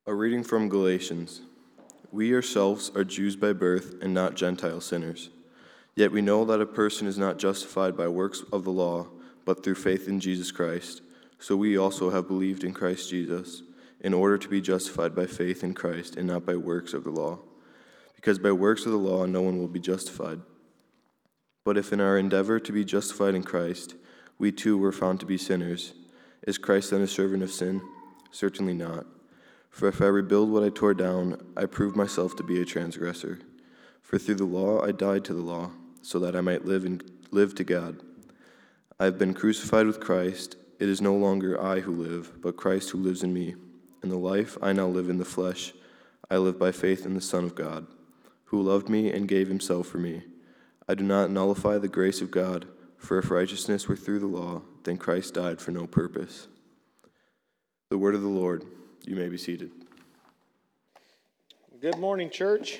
A reading from Galatians. We ourselves are Jews by birth and not Gentile sinners. Yet we know that a person is not justified by works of the law, but through faith in Jesus Christ. So we also have believed in Christ Jesus, in order to be justified by faith in Christ and not by works of the law. Because by works of the law no one will be justified. But if in our endeavor to be justified in Christ, we too were found to be sinners, is Christ then a servant of sin? Certainly not. For if I rebuild what I tore down, I prove myself to be a transgressor. For through the law I died to the law, so that I might live to God. I have been crucified with Christ. It is no longer I who live, but Christ who lives in me. In the life I now live in the flesh, I live by faith in the Son of God, who loved me and gave himself for me. I do not nullify the grace of God, for if righteousness were through the law, then Christ died for no purpose. The word of the Lord. You may be seated. Good morning, church.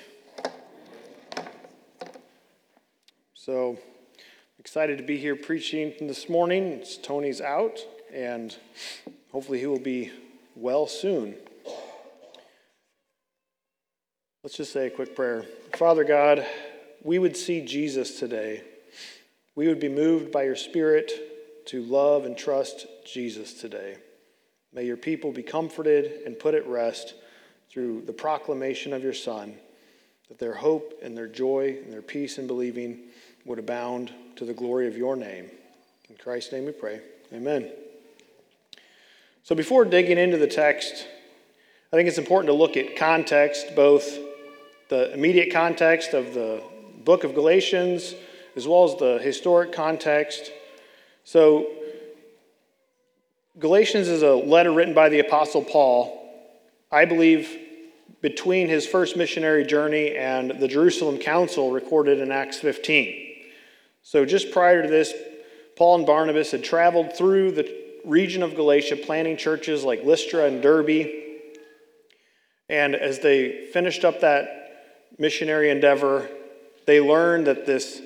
So, excited to be here preaching this morning. Tony's out, and hopefully he will be well soon. Let's just say a quick prayer. Father God, we would see Jesus today. We would be moved by your Spirit to love and trust Jesus today. May your people be comforted and put at rest through the proclamation of your Son, that their hope and their joy and their peace in believing would abound to the glory of your name. In Christ's name we pray. Amen. So before digging into the text, I think it's important to look at context, both the immediate context of the book of Galatians, as well as the historic context. So Galatians is a letter written by the Apostle Paul, I believe, between his first missionary journey and the Jerusalem Council recorded in Acts 15. So just prior to this, Paul and Barnabas had traveled through the region of Galatia, planting churches like Lystra and Derbe. And as they finished up that missionary endeavor, they learned that this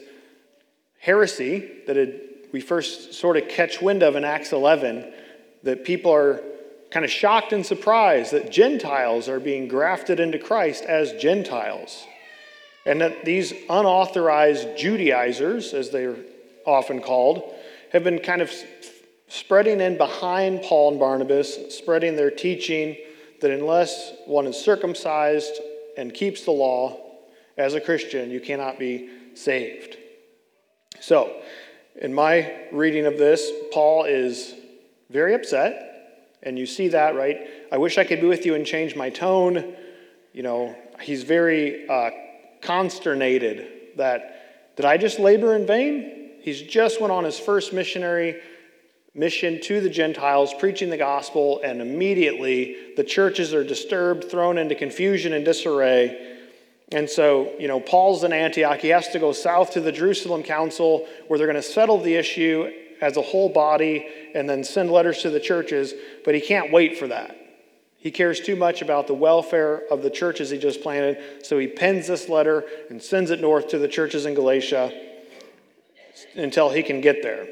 heresy that we first sort of catch wind of in Acts 11, that people are kind of shocked and surprised that Gentiles are being grafted into Christ as Gentiles. And that these unauthorized Judaizers, as they're often called, have been kind of spreading in behind Paul and Barnabas, spreading their teaching that unless one is circumcised and keeps the law as a Christian, you cannot be saved. So, in my reading of this, Paul is very upset, and you see that, right? I wish I could be with you and change my tone. You know, he's very consternated that, did I just labor in vain? He's just went on his first missionary mission to the Gentiles, preaching the gospel, and immediately the churches are disturbed, thrown into confusion and disarray. And so, Paul's in Antioch. He has to go south to the Jerusalem Council, where they're going to settle the issue as a whole body and then send letters to the churches, but he can't wait for that. He cares too much about the welfare of the churches he just planted, so he pens this letter and sends it north to the churches in Galatia until he can get there.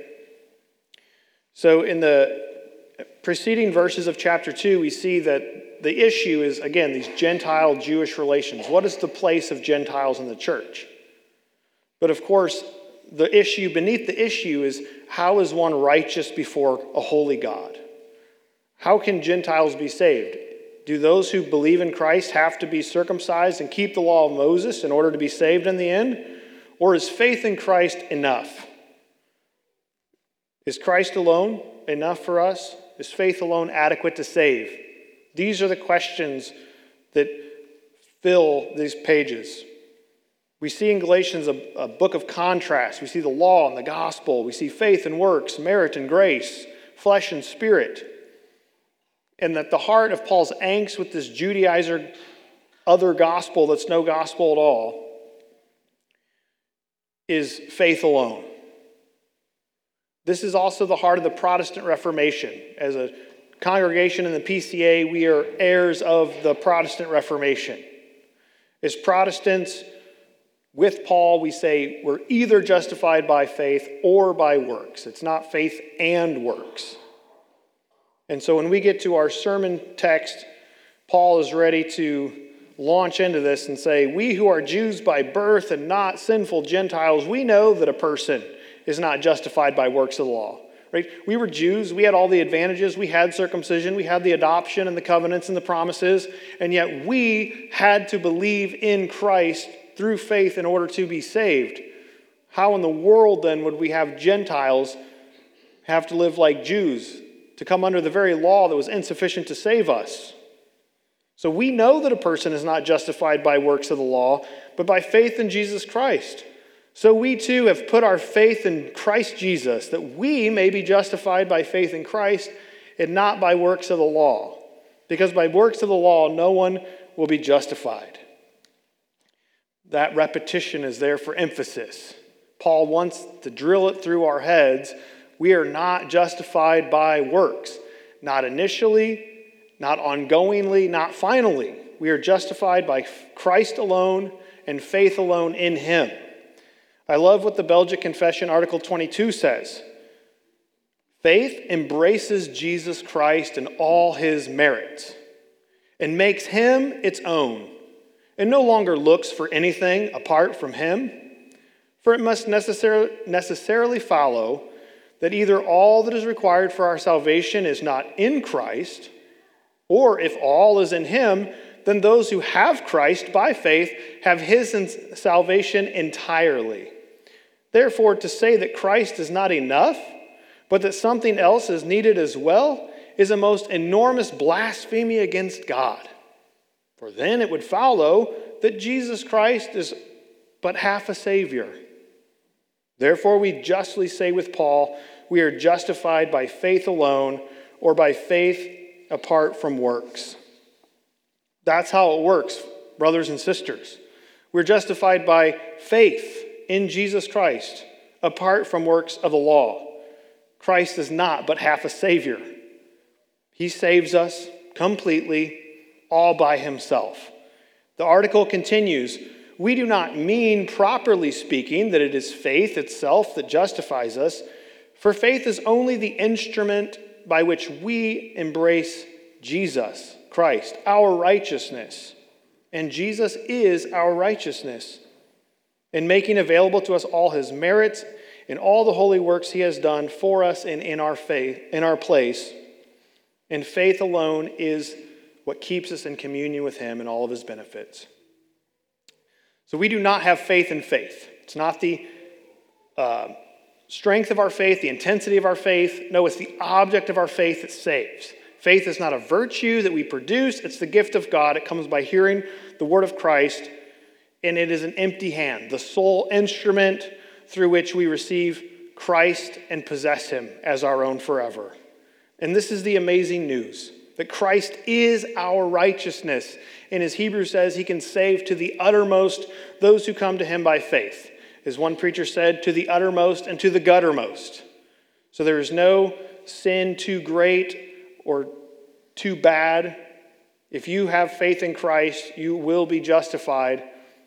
So in the preceding verses of chapter 2, we see that the issue is, again, these Gentile-Jewish relations. What is the place of Gentiles in the church? But of course, the issue beneath the issue is, how is one righteous before a holy God? How can Gentiles be saved? Do those who believe in Christ have to be circumcised and keep the law of Moses in order to be saved in the end? Or is faith in Christ enough? Is Christ alone enough for us? Is faith alone adequate to save? These are the questions that fill these pages. We see in Galatians a book of contrast. We see the law and the gospel. We see faith and works, merit and grace, flesh and spirit. And that the heart of Paul's angst with this Judaizer other gospel that's no gospel at all is faith alone. This is also the heart of the Protestant Reformation. As a congregation in the PCA, we are heirs of the Protestant Reformation. As Protestants, with Paul, we say we're either justified by faith or by works. It's not faith and works. And so when we get to our sermon text Paul is ready to launch into this and say, we who are Jews by birth and not sinful Gentiles, we know that a person is not justified by works of the law. Right? We were Jews. We had all the advantages. We had circumcision. We had the adoption and the covenants and the promises. And yet we had to believe in Christ through faith in order to be saved. How in the world then would we have Gentiles have to live like Jews, to come under the very law that was insufficient to save us? So we know that a person is not justified by works of the law, but by faith in Jesus Christ. So we too have put our faith in Christ Jesus, that we may be justified by faith in Christ and not by works of the law. Because by works of the law, no one will be justified. That repetition is there for emphasis. Paul wants to drill it through our heads. We are not justified by works. Not initially, not ongoingly, not finally. We are justified by Christ alone and faith alone in Him. I love what the Belgic Confession, Article 22 says. Faith embraces Jesus Christ and all His merits and makes Him its own and no longer looks for anything apart from Him. For it must necessarily follow that either all that is required for our salvation is not in Christ, or if all is in Him, then those who have Christ by faith have His salvation entirely. Therefore, to say that Christ is not enough, but that something else is needed as well, is a most enormous blasphemy against God. For then it would follow that Jesus Christ is but half a Savior. Therefore, we justly say with Paul, we are justified by faith alone, or by faith apart from works. That's how it works, brothers and sisters. We're justified by faith in Jesus Christ, apart from works of the law. Christ is not but half a Savior. He saves us completely, all by Himself. The article continues, we do not mean, properly speaking, that it is faith itself that justifies us, for faith is only the instrument by which we embrace Jesus Christ, our righteousness. And Jesus is our righteousness, in making available to us all His merits and all the holy works He has done for us and in our faith, in our place. And faith alone is what keeps us in communion with Him and all of His benefits. So we do not have faith in faith. It's not the strength of our faith, the intensity of our faith. No, it's the object of our faith that saves. Faith is not a virtue that we produce. It's the gift of God. It comes by hearing the word of Christ, and it is an empty hand, the sole instrument through which we receive Christ and possess Him as our own forever. And this is the amazing news, that Christ is our righteousness. And as Hebrews says, He can save to the uttermost those who come to Him by faith. As one preacher said, to the uttermost and to the guttermost. So there is no sin too great or too bad. If you have faith in Christ, you will be justified,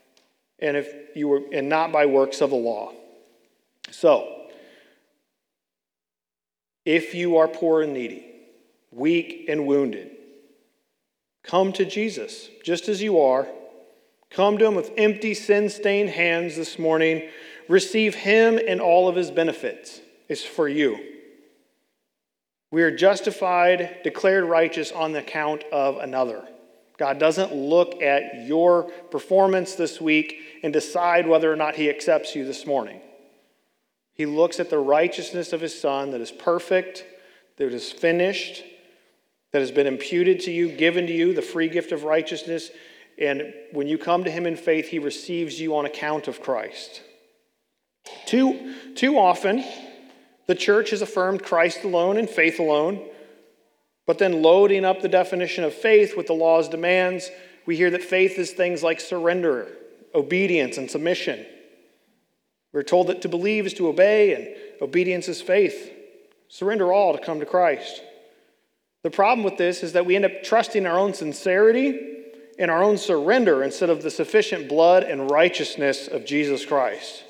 and not by works of the law. So, if you are poor and needy, weak and wounded, come to Jesus just as you are. Come to Him with empty, sin-stained hands this morning. Receive Him and all of His benefits. It's for you. We are justified, declared righteous on the account of another. God doesn't look at your performance this week and decide whether or not He accepts you this morning. He looks at the righteousness of His Son that is perfect, that is finished, that has been imputed to you, given to you, the free gift of righteousness. And when you come to Him in faith, He receives you on account of Christ. Too often, the church has affirmed Christ alone and faith alone, but then loading up the definition of faith with the law's demands, we hear that faith is things like surrender, obedience, and submission. We're told that to believe is to obey, and obedience is faith. Surrender all to come to Christ. The problem with this is that we end up trusting our own sincerity and our own surrender instead of the sufficient blood and righteousness of Jesus Christ.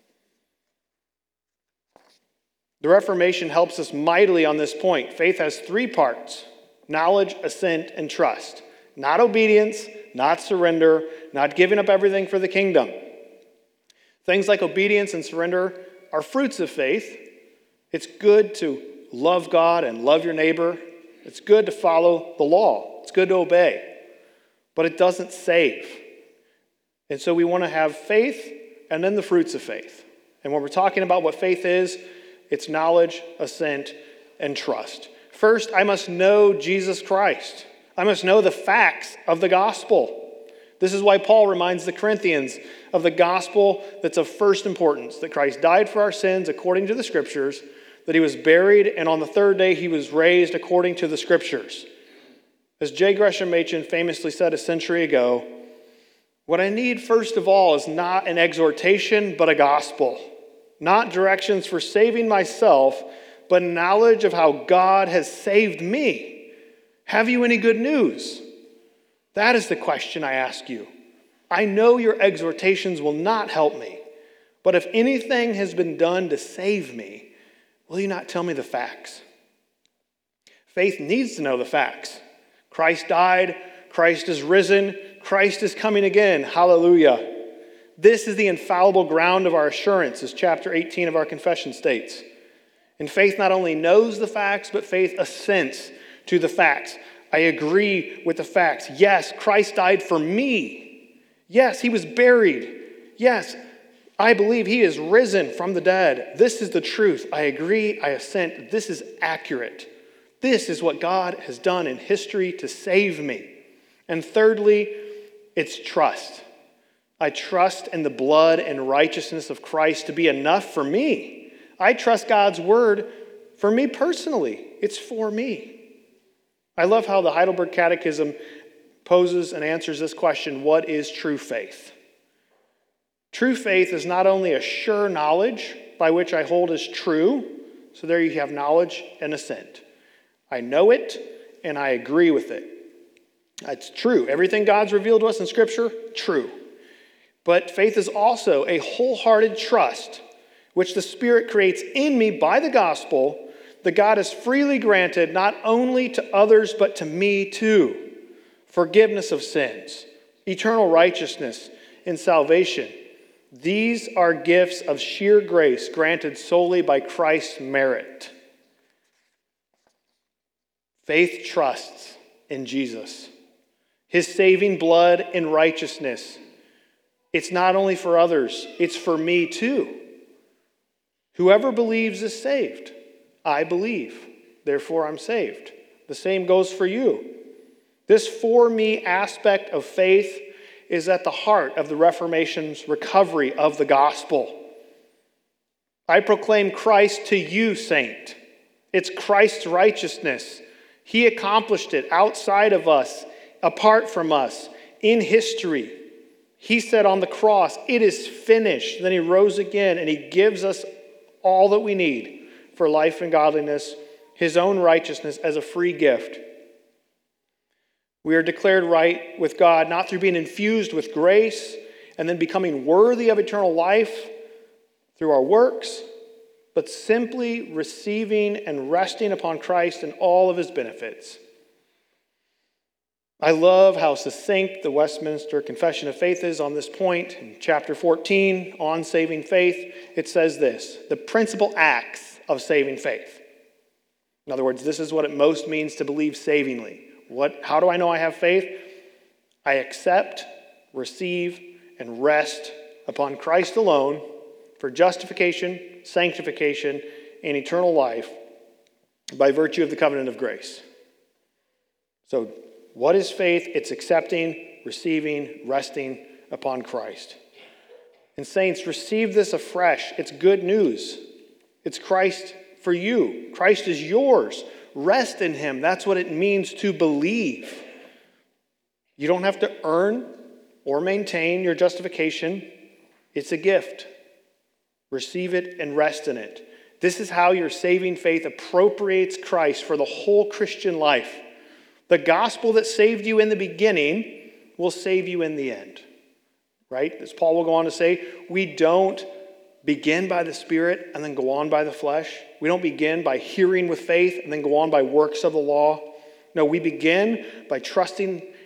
The Reformation helps us mightily on this point. Faith has three parts: knowledge, assent, and trust. not obedience, not surrender, not giving up everything for the kingdom. Things like obedience and surrender are fruits of faith. It's good to love God and love your neighbor. It's good to follow the law. It's good to obey. But it doesn't save. And so we want to have faith and then the fruits of faith. And when we're talking about what faith is, it's knowledge, assent, and trust. First, I must know Jesus Christ. I must know the facts of the gospel. This is why Paul reminds the Corinthians of the gospel that's of first importance, that Christ died for our sins according to the Scriptures, that he was buried, and on the third day he was raised according to the Scriptures. As J. Gresham Machen famously said a century ago, what I need first of all is not an exhortation, but a gospel. Not directions for saving myself, but knowledge of how God has saved me. Have you any good news? That is the question I ask you. I know your exhortations will not help me, but if anything has been done to save me, will you not tell me the facts? Faith needs to know the facts. Christ died, Christ is risen, Christ is coming again. Hallelujah. This is the infallible ground of our assurance, as chapter 18 of our confession states. And faith not only knows the facts, but faith assents to the facts. I agree with the facts. Yes, Christ died for me. Yes, he was buried. Yes, I believe he is risen from the dead. This is the truth. I agree. I assent. This is accurate. This is what God has done in history to save me. And thirdly, it's trust. I trust in the blood and righteousness of Christ to be enough for me. I trust God's word for me personally. It's for me. I love how the Heidelberg Catechism poses and answers this question: what is true faith? True faith is not only a sure knowledge by which I hold as true, so there you have knowledge and assent. I know it and I agree with it. It's true. Everything God's revealed to us in Scripture, true. But faith is also a wholehearted trust, which the Spirit creates in me by the gospel, that God has freely granted not only to others, but to me too. Forgiveness of sins, eternal righteousness, and salvation. These are gifts of sheer grace granted solely by Christ's merit. Faith trusts in Jesus, his saving blood and righteousness. It's not only for others, it's for me too. Whoever believes is saved. I believe, therefore I'm saved. The same goes for you. This for me aspect of faith is at the heart of the Reformation's recovery of the gospel. I proclaim Christ to you, saint. It's Christ's righteousness. He accomplished it outside of us, apart from us, in history. He said on the cross, it is finished. Then he rose again, and he gives us all that we need for life and godliness, his own righteousness as a free gift. We are declared right with God, not through being infused with grace and then becoming worthy of eternal life through our works, but simply receiving and resting upon Christ and all of his benefits. I love how succinct the Westminster Confession of Faith is on this point. In chapter 14, on saving faith, it says this: the principal acts of saving faith. In other words, this is what it most means to believe savingly. How do I know I have faith? I accept, receive, and rest upon Christ alone for justification, sanctification, and eternal life by virtue of the covenant of grace. So, what is faith? It's accepting, receiving, resting upon Christ. And saints, receive this afresh. It's good news. It's Christ for you. Christ is yours. Rest in him. That's what it means to believe. You don't have to earn or maintain your justification. It's a gift. Receive it and rest in it. This is how your saving faith appropriates Christ for the whole Christian life. The gospel that saved you in the beginning will save you in the end. Right? As Paul will go on to say, we don't begin by the Spirit and then go on by the flesh. We don't begin by hearing with faith and then go on by works of the law. No, we begin by trusting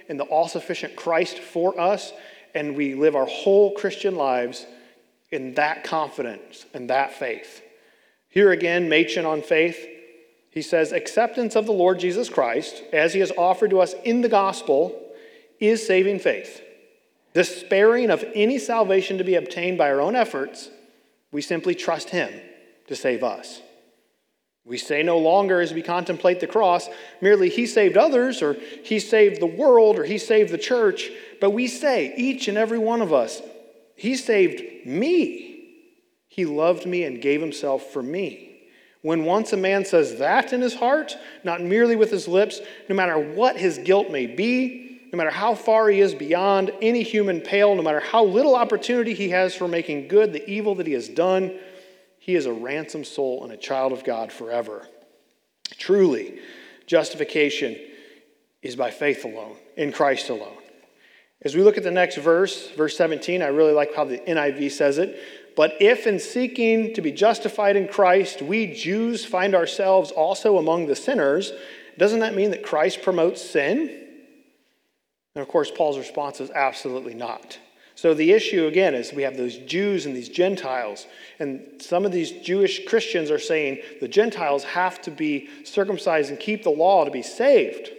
in the all-sufficient Christ for us, and we live our whole Christian lives in that confidence and that faith. Here again, Machen on faith, he says, acceptance of the Lord Jesus Christ, as he has offered to us in the gospel, is saving faith. Despairing of any salvation to be obtained by our own efforts, we simply trust him to save us. We say no longer as we contemplate the cross, merely he saved others, or he saved the world, or he saved the church, but we say, each and every one of us, he saved me. He loved me and gave himself for me. When once a man says that in his heart, not merely with his lips, no matter what his guilt may be, no matter how far he is beyond any human pale, no matter how little opportunity he has for making good the evil that he has done, he is a ransomed soul and a child of God forever. Truly, justification is by faith alone, in Christ alone. As we look at the next verse, verse 17, I really like how the NIV says it. But if in seeking to be justified in Christ, we Jews find ourselves also among the sinners, doesn't that mean that Christ promotes sin? And of course, Paul's response is absolutely not. So the issue, again, is we have those Jews and these Gentiles. And some of these Jewish Christians are saying the Gentiles have to be circumcised and keep the law to be saved.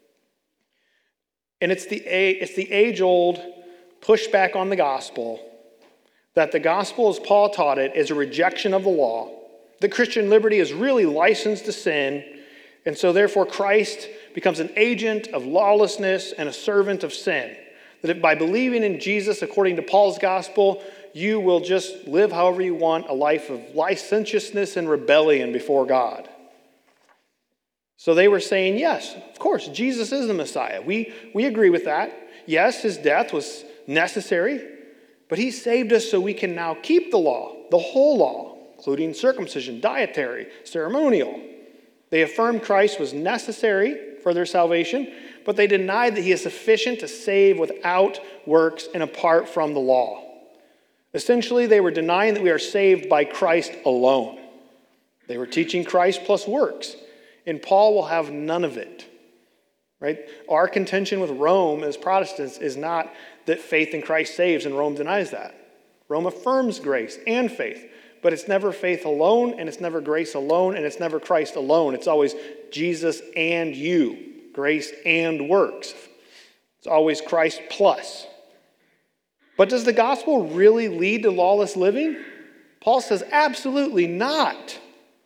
And it's the age-old pushback on the gospel, that the gospel, as Paul taught it, is a rejection of the law. That Christian liberty is really license to sin, and so therefore Christ becomes an agent of lawlessness and a servant of sin. That if by believing in Jesus, according to Paul's gospel, you will just live however you want, a life of licentiousness and rebellion before God. So they were saying, yes, of course, Jesus is the Messiah. We agree with that. Yes, his death was necessary, but he saved us so we can now keep the law, the whole law, including circumcision, dietary, ceremonial. They affirmed Christ was necessary for their salvation, but they denied that he is sufficient to save without works and apart from the law. Essentially, they were denying that we are saved by Christ alone. They were teaching Christ plus works, and Paul will have none of it. Right? Our contention with Rome as Protestants is not that faith in Christ saves, and Rome denies that. Rome affirms grace and faith, but it's never faith alone, and it's never grace alone, and it's never Christ alone. It's always Jesus and you, grace and works. It's always Christ plus. But does the gospel really lead to lawless living? Paul says absolutely not.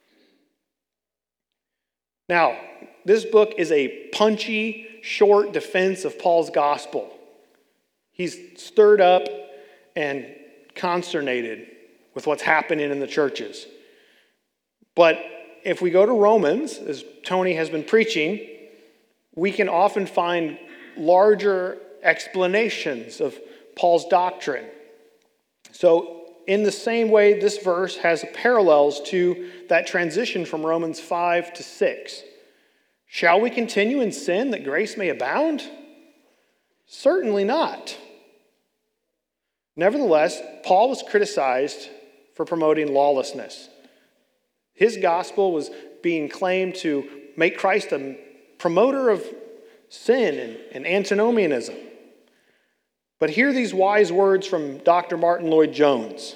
Now, this book is a punchy, short defense of Paul's gospel. He's stirred up and consternated with what's happening in the churches. But if we go to Romans, as Tony has been preaching, we can often find larger explanations of Paul's doctrine. So in the same way, this verse has parallels to that transition from Romans 5 to 6. Shall we continue in sin that grace may abound? Certainly not. Nevertheless, Paul was criticized for promoting lawlessness. His gospel was being claimed to make Christ a promoter of sin and antinomianism. But hear these wise words from Dr. Martin Lloyd-Jones.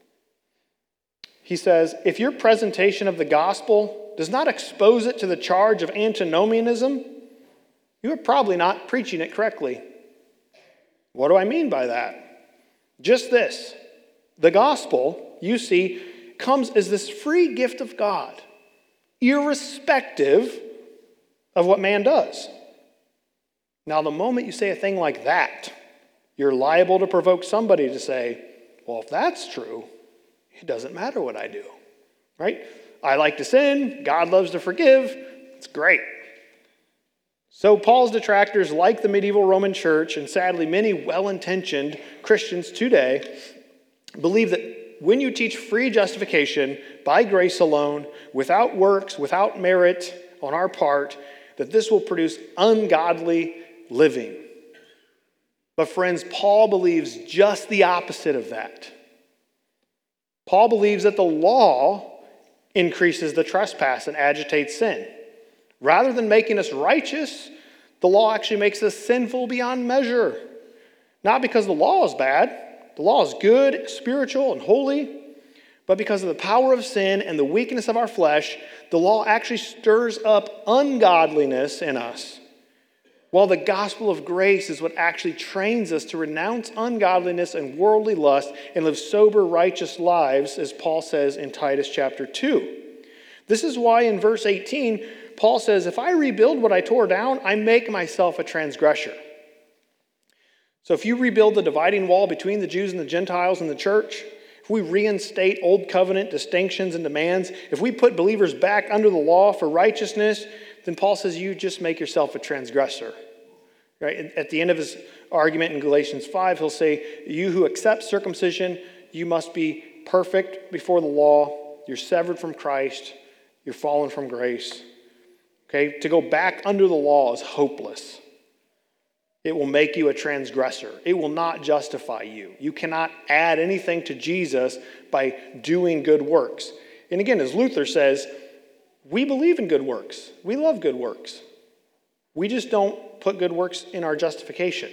He says, if your presentation of the gospel does not expose it to the charge of antinomianism, you are probably not preaching it correctly. What do I mean by that? Just this. The gospel, you see, comes as this free gift of God, irrespective of what man does. Now, the moment you say a thing like that, you're liable to provoke somebody to say, well, if that's true, it doesn't matter what I do, right? I like to sin. God loves to forgive. It's great. So Paul's detractors, like the medieval Roman church, and sadly many well-intentioned Christians today, believe that when you teach free justification by grace alone, without works, without merit on our part, that this will produce ungodly living. But friends, Paul believes just the opposite of that. Paul believes that the law increases the trespass and agitates sin. Rather than making us righteous, The law actually makes us sinful beyond measure. Not because the law is bad. The law is good, spiritual, and holy. But because of the power of sin and the weakness of our flesh, the law actually stirs up ungodliness in us. While the gospel of grace is what actually trains us to renounce ungodliness and worldly lust and live sober, righteous lives, as Paul says in Titus chapter 2. This is why in verse 18, Paul says, if I rebuild what I tore down, I make myself a transgressor. So if you rebuild the dividing wall between the Jews and the Gentiles in the church, if we reinstate old covenant distinctions and demands, if we put believers back under the law for righteousness, then Paul says you just make yourself a transgressor. Right? At the end of his argument in Galatians 5, he'll say, you who accept circumcision, you must be perfect before the law. You're severed from Christ. You're fallen from grace. Okay? To go back under the law is hopeless. It will make you a transgressor. It will not justify you. You cannot add anything to Jesus by doing good works. And again, as Luther says, we believe in good works. We love good works. We just don't put good works in our justification.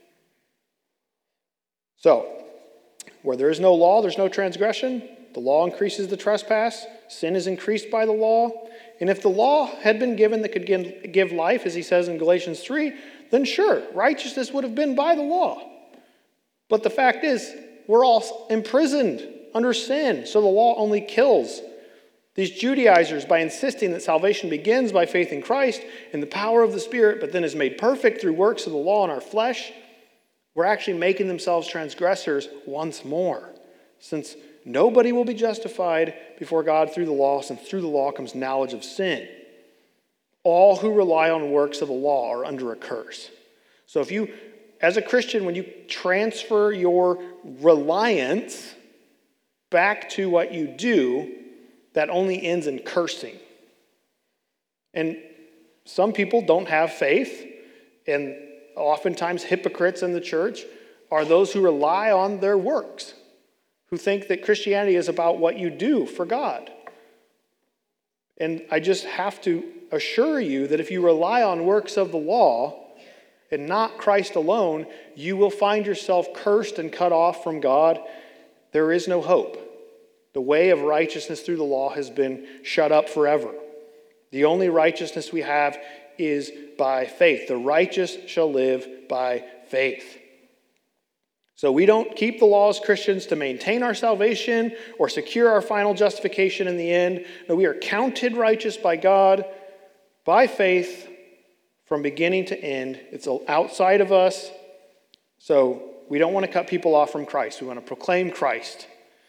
So, where there is no law, there's no transgression. The law increases the trespass. Sin is increased by the law. And if the law had been given that could give life, as he says in Galatians 3, then sure, righteousness would have been by the law. But the fact is, we're all imprisoned under sin, so the law only kills. These Judaizers, by insisting that salvation begins by faith in Christ and the power of the Spirit, but then is made perfect through works of the law in our flesh, we're actually making themselves transgressors once more, since nobody will be justified before God through the law, since through the law comes knowledge of sin. All who rely on works of the law are under a curse. So if you, as a Christian, when you transfer your reliance back to what you do, that only ends in cursing. And some people don't have faith, and oftentimes hypocrites in the church are those who rely on their works, who think that Christianity is about what you do for God. And I just have to assure you that if you rely on works of the law and not Christ alone, you will find yourself cursed and cut off from God. There is no hope. The way of righteousness through the law has been shut up forever. The only righteousness we have is by faith. The righteous shall live by faith. So we don't keep the law as Christians to maintain our salvation or secure our final justification in the end. No, we are counted righteous by God by faith from beginning to end. It's outside of us. So we don't want to cut people off from Christ. We want to proclaim Christ.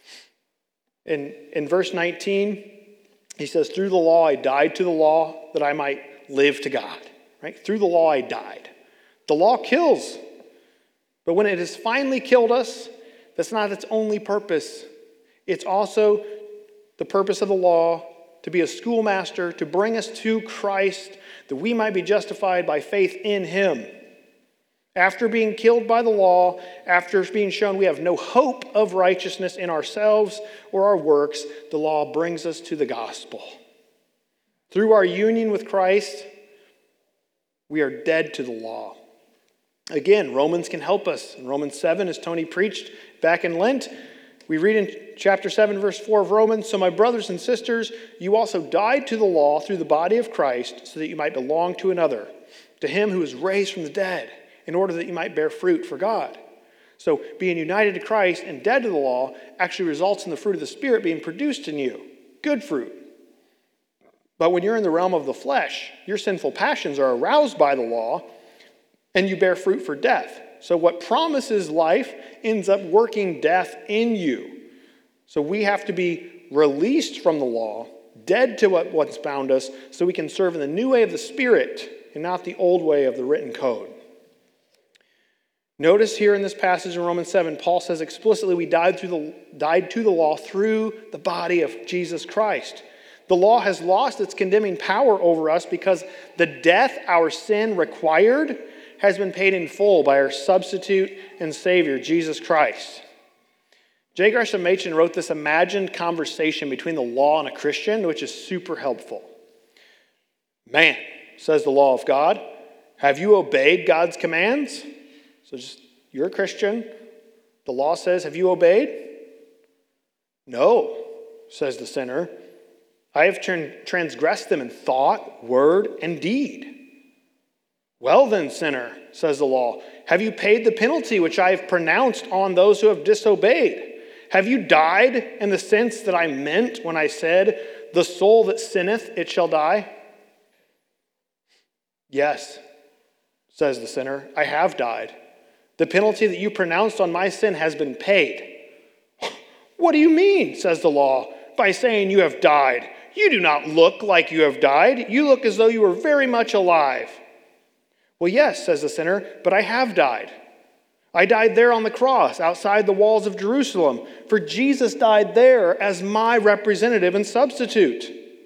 In verse 19, he says, through the law I died to the law that I might live to God. Right? Through the law I died. The law kills. But when it has finally killed us, that's not its only purpose. It's also the purpose of the law to be a schoolmaster, to bring us to Christ, that we might be justified by faith in him. After being killed by the law, after being shown we have no hope of righteousness in ourselves or our works, the law brings us to the gospel. Through our union with Christ, we are dead to the law. Again, Romans can help us. In Romans 7, as Tony preached back in Lent, we read in chapter 7, verse 4 of Romans, so my brothers and sisters, you also died to the law through the body of Christ, so that you might belong to another, to him who was raised from the dead, in order that you might bear fruit for God. So being united to Christ and dead to the law actually results in the fruit of the Spirit being produced in you. Good fruit. But when you're in the realm of the flesh, your sinful passions are aroused by the law, and you bear fruit for death. So what promises life ends up working death in you. So we have to be released from the law, dead to what's bound us, so we can serve in the new way of the Spirit and not the old way of the written code. Notice here in this passage in Romans 7, Paul says explicitly we died to the law through the body of Jesus Christ. The law has lost its condemning power over us because the death our sin required has been paid in full by our substitute and Savior, Jesus Christ. J. Gresham Machen wrote this imagined conversation between the law and a Christian, which is super helpful. Man, says the law of God, Have you obeyed God's commands? So you're a Christian. The law says, have you obeyed? No, says the sinner. I have transgressed them in thought, word, and deed. Well then, sinner, says the law, have you paid the penalty which I have pronounced on those who have disobeyed? Have you died in the sense that I meant when I said, the soul that sinneth, it shall die? Yes, says the sinner, I have died. The penalty that you pronounced on my sin has been paid. What do you mean, says the law, by saying you have died? You do not look like you have died. You look as though you were very much alive. Well, yes, says the sinner, but I have died. I died there on the cross outside the walls of Jerusalem, for Jesus died there as my representative and substitute.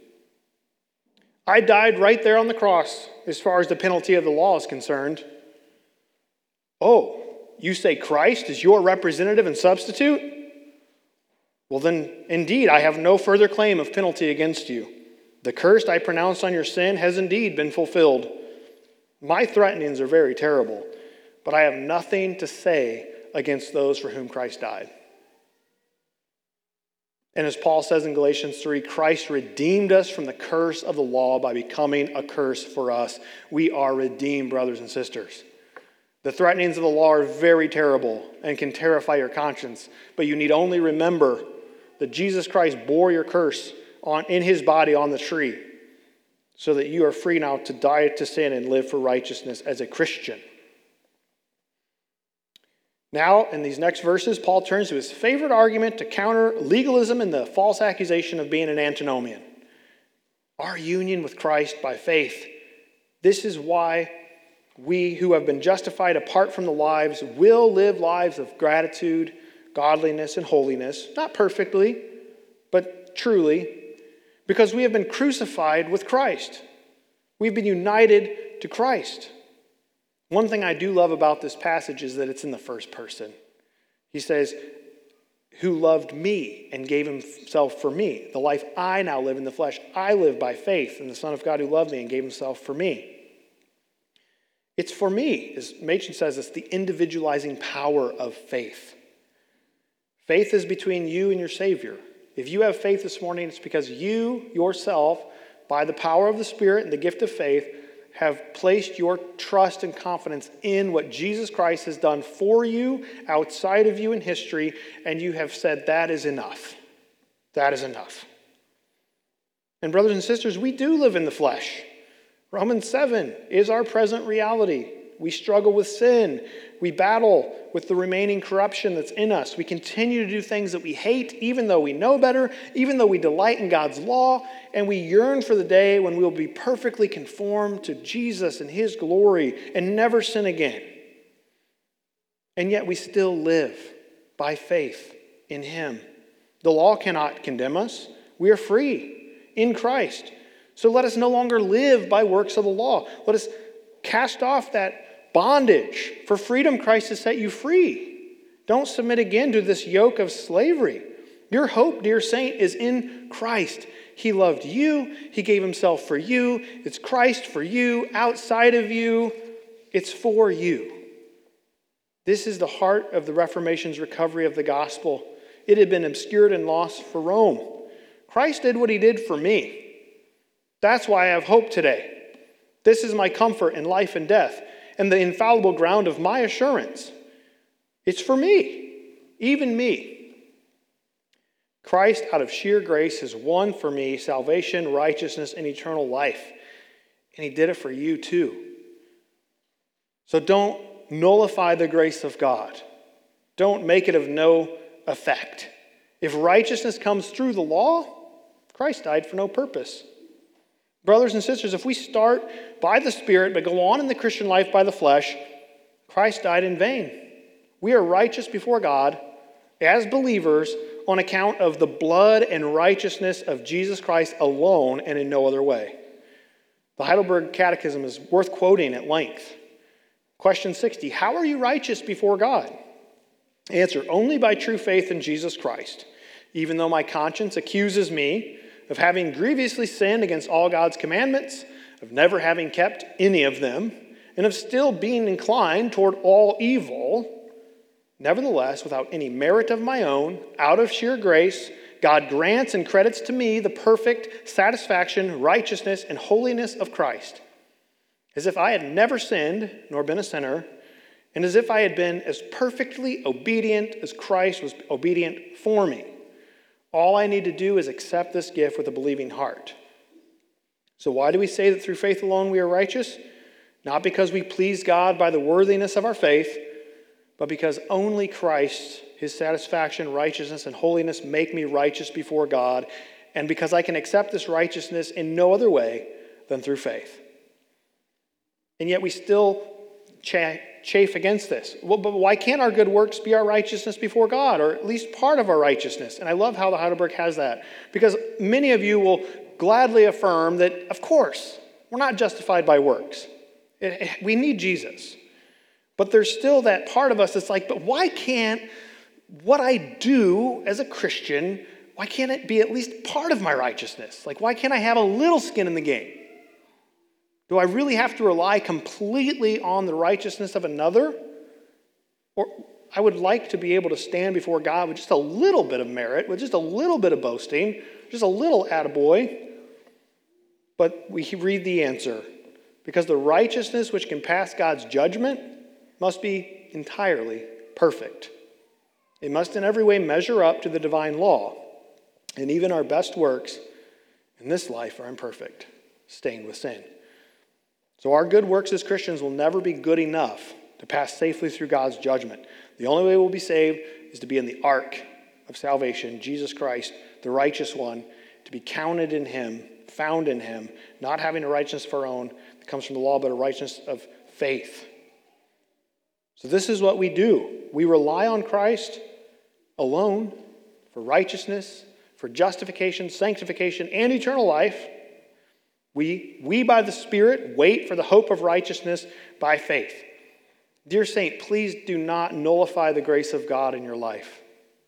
I died right there on the cross as far as the penalty of the law is concerned. Oh, you say Christ is your representative and substitute? Well then, indeed, I have no further claim of penalty against you. The curse I pronounced on your sin has indeed been fulfilled. My threatenings are very terrible, but I have nothing to say against those for whom Christ died. And as Paul says in Galatians 3, Christ redeemed us from the curse of the law by becoming a curse for us. We are redeemed, brothers and sisters. The threatenings of the law are very terrible and can terrify your conscience, but you need only remember that Jesus Christ bore your curse in his body on the tree so that you are free now to die to sin and live for righteousness as a Christian. Now, in these next verses, Paul turns to his favorite argument to counter legalism and the false accusation of being an antinomian. Our union with Christ by faith. This is why we who have been justified apart from the lives will live lives of gratitude, godliness, and holiness. Not perfectly, but truly. Because we have been crucified with Christ. We've been united to Christ. One thing I do love about this passage is that it's in the first person. He says, who loved me and gave himself for me. The life I now live in the flesh, I live by faith in the Son of God who loved me and gave himself for me. It's for me, as Machen says, it's the individualizing power of faith. Faith is between you and your Savior. If you have faith this morning, it's because you yourself, by the power of the Spirit and the gift of faith, have placed your trust and confidence in what Jesus Christ has done for you, outside of you in history, and you have said, that is enough. That is enough. And brothers and sisters, we do live in the flesh. Romans 7 is our present reality. We struggle with sin. We battle with the remaining corruption that's in us. We continue to do things that we hate, even though we know better, even though we delight in God's law, and we yearn for the day when we will be perfectly conformed to Jesus and his glory and never sin again. And yet we still live by faith in him. The law cannot condemn us. We are free in Christ. So let us no longer live by works of the law. Let us cast off that bondage. For freedom, Christ has set you free. Don't submit again to this yoke of slavery. Your hope, dear saint, is in Christ. He loved you. He gave himself for you. It's Christ for you, outside of you. It's for you. This is the heart of the Reformation's recovery of the gospel. It had been obscured and lost for Rome. Christ did what he did for me. That's why I have hope today. This is my comfort in life and death, and the infallible ground of my assurance. It's for me, even me. Christ, out of sheer grace, has won for me salvation, righteousness, and eternal life. And he did it for you too. So don't nullify the grace of God. Don't make it of no effect. If righteousness comes through the law, Christ died for no purpose. Brothers and sisters, if we start by the Spirit but go on in the Christian life by the flesh, Christ died in vain. We are righteous before God as believers on account of the blood and righteousness of Jesus Christ alone and in no other way. The Heidelberg Catechism is worth quoting at length. Question 60, how are you righteous before God? Answer, only by true faith in Jesus Christ. Even though my conscience accuses me of having grievously sinned against all God's commandments, of never having kept any of them, and of still being inclined toward all evil, nevertheless, without any merit of my own, out of sheer grace, God grants and credits to me the perfect satisfaction, righteousness, and holiness of Christ, as if I had never sinned nor been a sinner, and as if I had been as perfectly obedient as Christ was obedient for me. All I need to do is accept this gift with a believing heart. So why do we say that through faith alone we are righteous? Not because we please God by the worthiness of our faith, but because only Christ, his satisfaction, righteousness, and holiness make me righteous before God, and because I can accept this righteousness in no other way than through faith. And yet we still chafe against this. Well, but why can't our good works be our righteousness before God, or at least part of our righteousness? And I love how the Heidelberg has that, because many of you will gladly affirm that, of course, we're not justified by works. We need Jesus. But there's still that part of us that's like, but why can't what I do as a Christian, why can't it be at least part of my righteousness? Like, why can't I have a little skin in the game? Do I really have to rely completely on the righteousness of another? Or I would like to be able to stand before God with just a little bit of merit, with just a little bit of boasting, just a little attaboy. But we read the answer. Because the righteousness which can pass God's judgment must be entirely perfect. It must in every way measure up to the divine law. And even our best works in this life are imperfect, stained with sin. So our good works as Christians will never be good enough to pass safely through God's judgment. The only way we'll be saved is to be in the ark of salvation, Jesus Christ, the righteous one, to be counted in him, found in him, not having a righteousness of our own that comes from the law, but a righteousness of faith. So this is what we do. We rely on Christ alone for righteousness, for justification, sanctification, and eternal life. We by the Spirit wait for the hope of righteousness by faith. Dear saint, please do not nullify the grace of God in your life.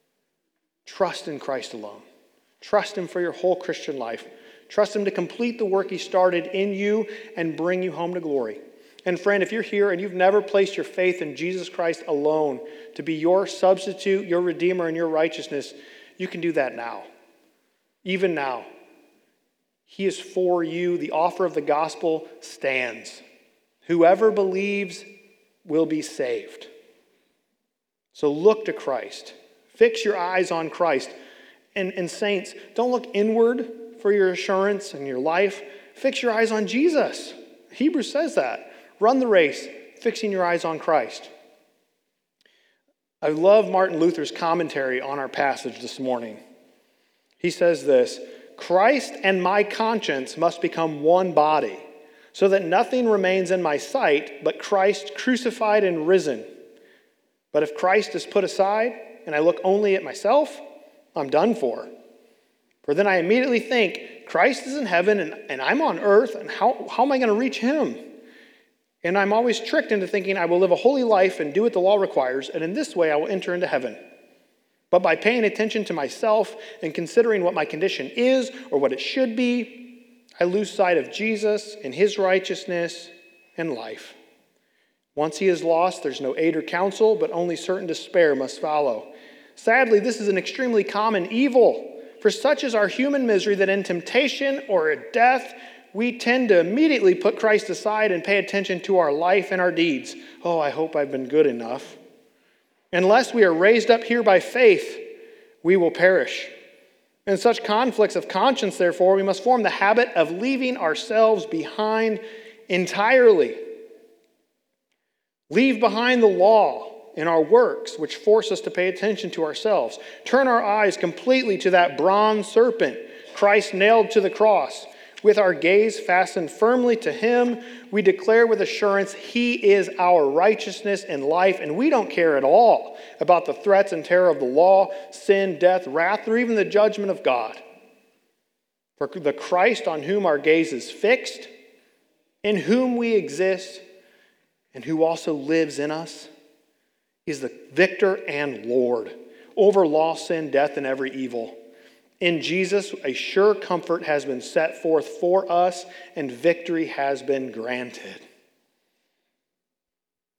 Trust in Christ alone. Trust him for your whole Christian life. Trust him to complete the work he started in you and bring you home to glory. And friend, if you're here and you've never placed your faith in Jesus Christ alone to be your substitute, your redeemer, and your righteousness, you can do that now. Even now. He is for you. The offer of the gospel stands. Whoever believes will be saved. So look to Christ. Fix your eyes on Christ. And saints, don't look inward for your assurance in your life. Fix your eyes on Jesus. Hebrews says that. Run the race, fixing your eyes on Christ. I love Martin Luther's commentary on our passage this morning. He says this, Christ and my conscience must become one body, so that nothing remains in my sight but Christ crucified and risen. But if Christ is put aside and I look only at myself, I'm done for. For then I immediately think, Christ is in heaven and I'm on earth, and how am I going to reach him? And I'm always tricked into thinking I will live a holy life and do what the law requires, and in this way I will enter into heaven. But by paying attention to myself and considering what my condition is or what it should be, I lose sight of Jesus and his righteousness and life. Once he is lost, there's no aid or counsel, but only certain despair must follow. Sadly, this is an extremely common evil, for such is our human misery that in temptation or at death, we tend to immediately put Christ aside and pay attention to our life and our deeds. Oh, I hope I've been good enough. Unless we are raised up here by faith, we will perish. In such conflicts of conscience, therefore, we must form the habit of leaving ourselves behind entirely. Leave behind the law in our works, which force us to pay attention to ourselves. Turn our eyes completely to that bronze serpent Christ nailed to the cross. With our gaze fastened firmly to him, we declare with assurance he is our righteousness and life, and we don't care at all about the threats and terror of the law, sin, death, wrath, or even the judgment of God. For the Christ on whom our gaze is fixed, in whom we exist, and who also lives in us, is the victor and Lord over law, sin, death, and every evil. In Jesus, a sure comfort has been set forth for us, and victory has been granted.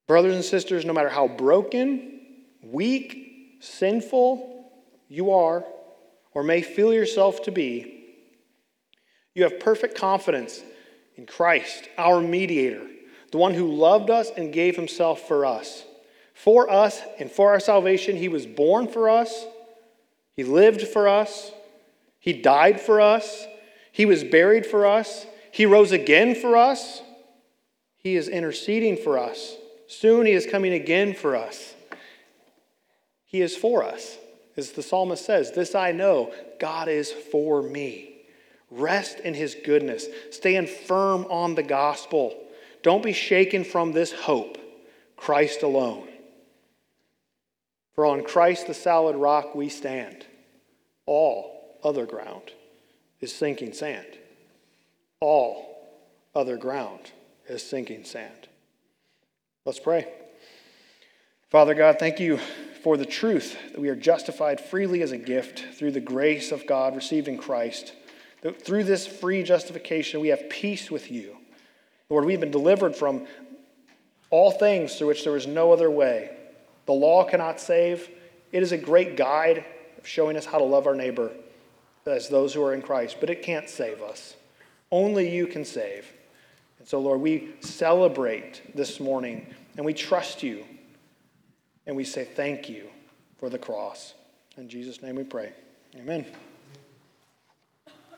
Brothers and sisters, no matter how broken, weak, sinful you are, or may feel yourself to be, you have perfect confidence in Christ, our mediator, the one who loved us and gave himself for us. For us and for our salvation, he was born for us. He lived for us. He died for us. He was buried for us. He rose again for us. He is interceding for us. Soon he is coming again for us. He is for us. As the psalmist says, this I know, God is for me. Rest in his goodness. Stand firm on the gospel. Don't be shaken from this hope, Christ alone. For on Christ the solid rock we stand. All other ground is sinking sand. All other ground is sinking sand. Let's pray. Father God, thank you for the truth that we are justified freely as a gift through the grace of God received in Christ. That through this free justification, we have peace with you. Lord, we've been delivered from all things through which there is no other way. The law cannot save. It is a great guide of showing us how to love our neighbor as those who are in Christ, but it can't save us. Only you can save. And so, Lord, we celebrate this morning, and we trust you, and we say thank you for the cross. In Jesus' name we pray. Amen.